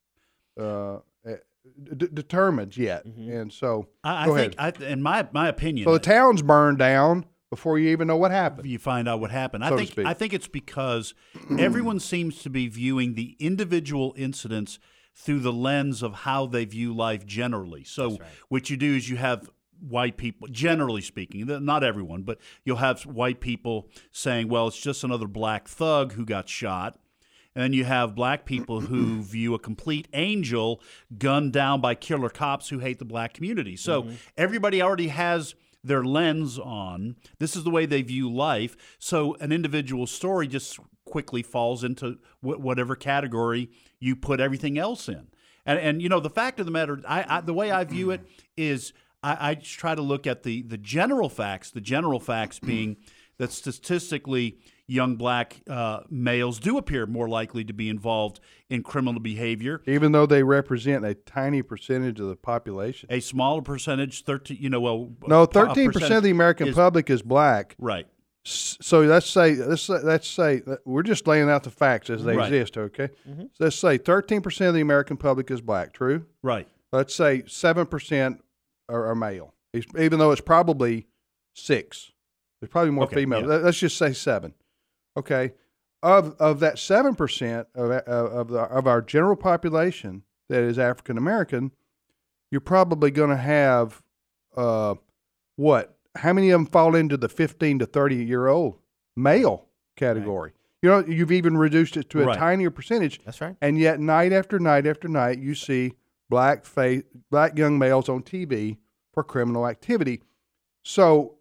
uh, d- determined yet. Mm-hmm. And so, I, I go think, ahead. I, in my my opinion, so the town's burned down before you even know what happened. You find out what happened. So I think I think it's because everyone seems to be viewing the individual incidents through the lens of how they view life generally. So right. what you do is you have white people, generally speaking, not everyone, but you'll have white people saying, well, it's just another black thug who got shot. And then you have black people who view a complete angel gunned down by killer cops who hate the black community. So mm-hmm. everybody already has their lens on. This is the way they view life. So an individual story just quickly falls into wh- whatever category you put everything else in. And, and you know, the fact of the matter, I, I, the way I view it is I, I just try to look at the, the general facts, the general facts being that statistically young black uh, males do appear more likely to be involved in criminal behavior. Even though they represent a tiny percentage of the population. A smaller percentage, thirteen, you know, well. No, thirteen percent of the American is, public is black. Right. So let's say, let's say, let's say, we're just laying out the facts as they right. exist, okay? Mm-hmm. So let's say thirteen percent of the American public is black, true? Right. Let's say seven percent are, are male, even though it's probably six. There's probably more okay, female. Yeah. Let's just say seven. Okay, of of that seven percent of of the of our general population that is African American, you're probably going to have uh, what? How many of them fall into the fifteen to thirty year old male category? Right. You know, you've even reduced it to a right. tinier percentage. That's right. And yet, night after night after night, you see black face, black young males on T V for criminal activity. So,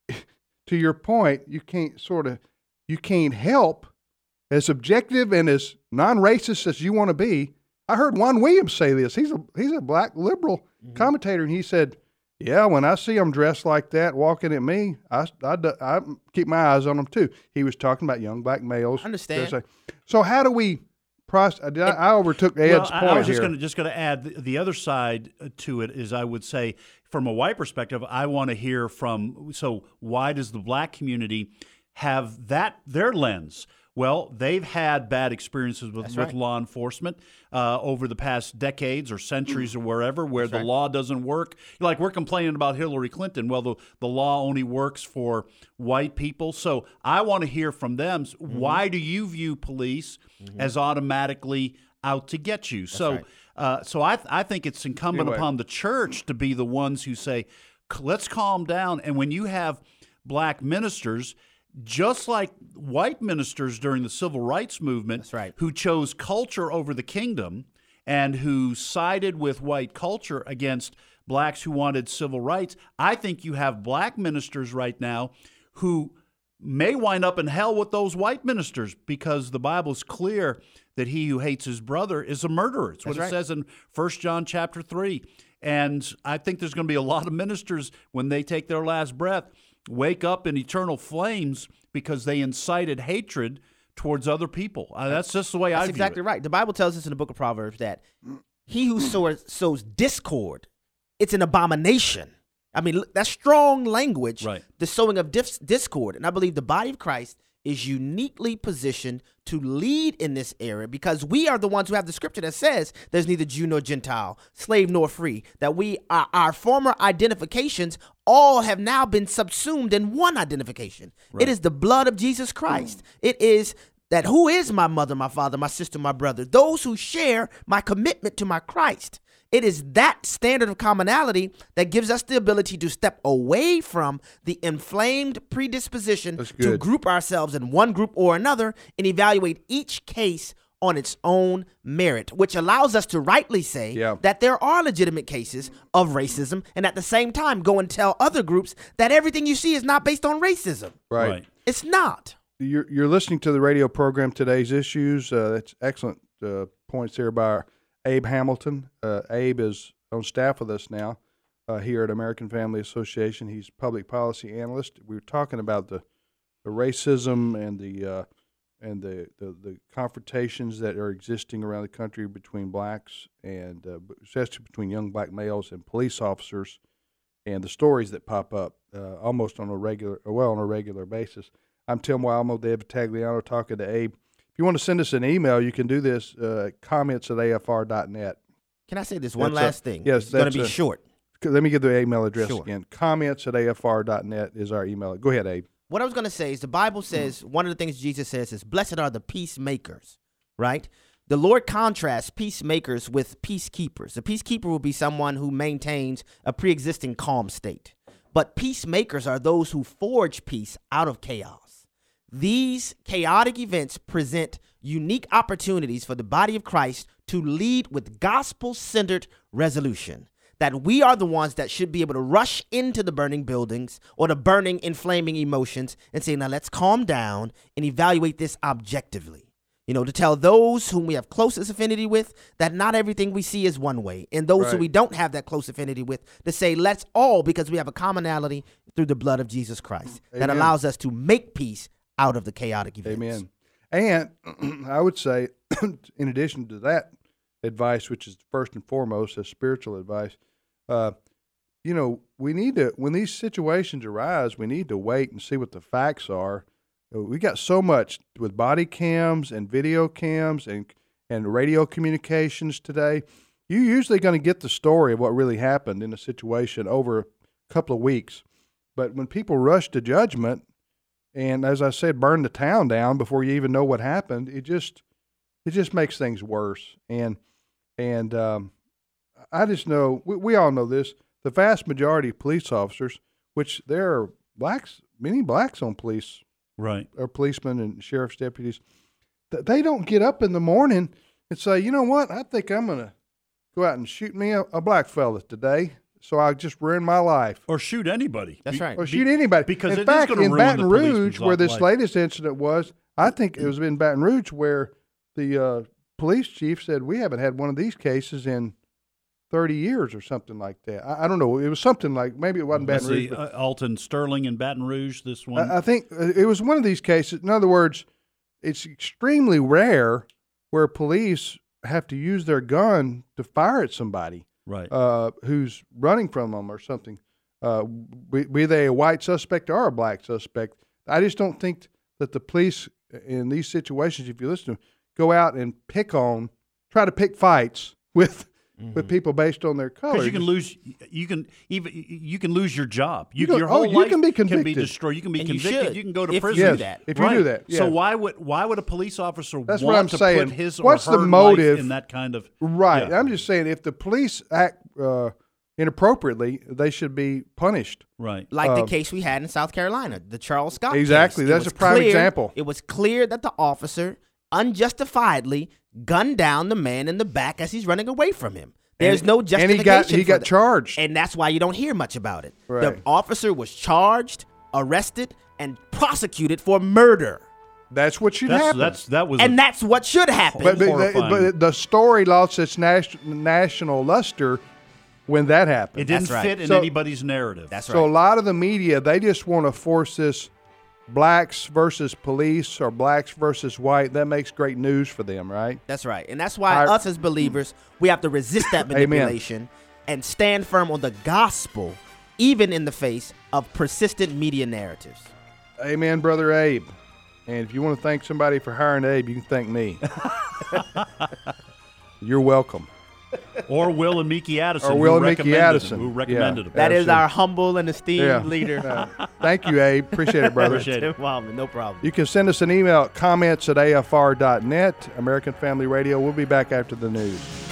to your point, you can't sort of. You can't help, as objective and as non-racist as you want to be. I heard Juan Williams say this. He's a he's a black liberal mm-hmm. commentator, and he said, "Yeah, when I see them dressed like that, walking at me, I, I, I keep my eyes on them too." He was talking about young black males. I understand. Like, so how do we process? I, I overtook Ed's well, point I was just here. Gonna, just going to add the, the other side to it is I would say, from a white perspective, I want to hear from. So why does the black community have that their lens? Well, they've had bad experiences with, with right. law enforcement uh, over the past decades or centuries or wherever, where That's the right. law doesn't work. Like we're complaining about Hillary Clinton. Well, the, the law only works for white people. So I want to hear from them. Mm-hmm. Why do you view police mm-hmm. as automatically out to get you? That's so right. uh, so I, I think it's incumbent anyway. upon the church to be the ones who say, let's calm down. And when you have black ministers, just like white ministers during the civil rights movement, That's right. who chose culture over the kingdom and who sided with white culture against blacks who wanted civil rights, I think you have black ministers right now who may wind up in hell with those white ministers, because the Bible's clear that he who hates his brother is a murderer. It's what That's it right. says in First John chapter three. And I think there's going to be a lot of ministers, when they take their last breath, wake up in eternal flames because they incited hatred towards other people. Uh, that's just the way That's I view exactly it. right. The Bible tells us in the book of Proverbs that he who sows, sows discord, it's an abomination. I mean, look, that's strong language, Right. the sowing of dis- discord. And I believe the body of Christ is uniquely positioned to lead in this area, because we are the ones who have the scripture that says there's neither Jew nor Gentile, slave nor free, that we are, our former identifications all have now been subsumed in one identification. Right. It is the blood of Jesus Christ. It is that who is my mother, my father, my sister, my brother, those who share my commitment to my Christ. It is that standard of commonality that gives us the ability to step away from the inflamed predisposition to group ourselves in one group or another and evaluate each case on its own merit, which allows us to rightly say Yeah. that there are legitimate cases of racism, and at the same time go and tell other groups that everything you see is not based on racism. Right. Right. It's not. You're, you're listening to the radio program Today's Issues. Uh, that's excellent uh, points here by Abe Hamilton. Uh, Abe is on staff with us now uh, here at American Family Association. He's public policy analyst. We were talking about the, the racism and the uh, and the, the, the confrontations that are existing around the country between blacks and uh, especially between young black males and police officers, and the stories that pop up uh, almost on a regular, well, on a regular basis. I'm Tim Wildmo, David Tagliano, talking to Abe. If you want to send us an email, you can do this, uh, comments at A F R dot net. Can I say this one That's last a, thing? Yes, It's going to be a, short. Let me give the email address Sure. again. Comments at A F R dot net is our email. Go ahead, Abe. What I was going to say is the Bible says, one of the things Jesus says is, blessed are the peacemakers, right? The Lord contrasts peacemakers with peacekeepers. A peacekeeper will be someone who maintains a pre-existing calm state. But peacemakers are those who forge peace out of chaos. These chaotic events present unique opportunities for the body of Christ to lead with gospel-centered resolution. That we are the ones that should be able to rush into the burning buildings or the burning, inflaming emotions and say, now let's calm down and evaluate this objectively. You know, to tell those whom we have closest affinity with that not everything we see is one way. And those Right. who we don't have that close affinity with, to say, let's all, because we have a commonality through the blood of Jesus Christ, that Amen. allows us to make peace out of the chaotic events. Amen. And I would say, in addition to that advice, which is first and foremost as spiritual advice, uh, you know, we need to, when these situations arise, we need to wait and see what the facts are. We got so much with body cams and video cams and and radio communications today. You're usually going to get the story of what really happened in a situation over a couple of weeks. But when people rush to judgment, and as I said, burn the town down before you even know what happened, it just it just makes things worse. And and um, I just know, we, we all know this, the vast majority of police officers, which there are blacks, many blacks on police, Right. or policemen and sheriff's deputies, th- they don't get up in the morning and say, you know what, I think I'm going to go out and shoot me a, a black fella today, so I just ruin my life. Or shoot anybody. That's right. Or shoot anybody. Because in it is fact, gonna in ruin Baton the policeman's Rouge, where this life. latest incident was, I think it was in Baton Rouge where the uh, police chief said, we haven't had one of these cases in thirty years or something like that. I, I don't know. It was something like, maybe it wasn't Let's Baton see, Rouge. But uh, Alton Sterling in Baton Rouge, this one. I, I think uh, it was one of these cases. In other words, it's extremely rare where police have to use their gun to fire at somebody right. uh, who's running from them or something, uh, be, be they a white suspect or a black suspect. I just don't think that the police in these situations, if you listen to them, go out and pick on, try to pick fights with mm-hmm. with people based on their color. Because you can lose, you can even you can lose your job. You, You can- your oh, whole you life can be can be convicted. destroyed. You can be And you convicted. should, You, can go to if you prison. yes, do that. if you Right. do that. Yeah. So why would why would a police officer That's want what I'm to saying. put his What's or the her motive? life in that kind of Right. Yeah. I'm just saying, if the police act uh, inappropriately, they should be punished. Right. Like Um, the case we had in South Carolina, the Charles Scott Exactly. case. It That's was a prime clear- example. It was clear that the officer unjustifiedly gunned down the man in the back as he's running away from him. There's And- no and justification he got he for got that. charged. And that's why you don't hear much about it. Right. The officer was charged, arrested, and prosecuted for murder. That's what should That's happen. that's that was. And a, that's what should happen. but, but, horrifying. but the story lost its nas- national luster when that happened. it didn't That's right. fit in So- anybody's narrative. That's So a right. lot of the media, they just want to force this blacks versus police or blacks versus white. That makes great news for them, right? That's right. And that's why I- us as believers, we have to resist that Amen. manipulation and stand firm on the gospel, even in the face of persistent media narratives. Amen, Brother Abe. And if you want to thank somebody for hiring Abe, you can thank me. You're welcome. Or Will and Mickey Addison, Or Will who and Mickey recommended Addison. him, who recommended Yeah. him. That is Absolutely. our humble and esteemed Yeah. leader. Uh, thank you, Abe. Appreciate it, brother. Appreciate it. Tim Wildman, no problem. You can send us an email at comments at A F R dot net. American Family Radio. We'll be back after the news.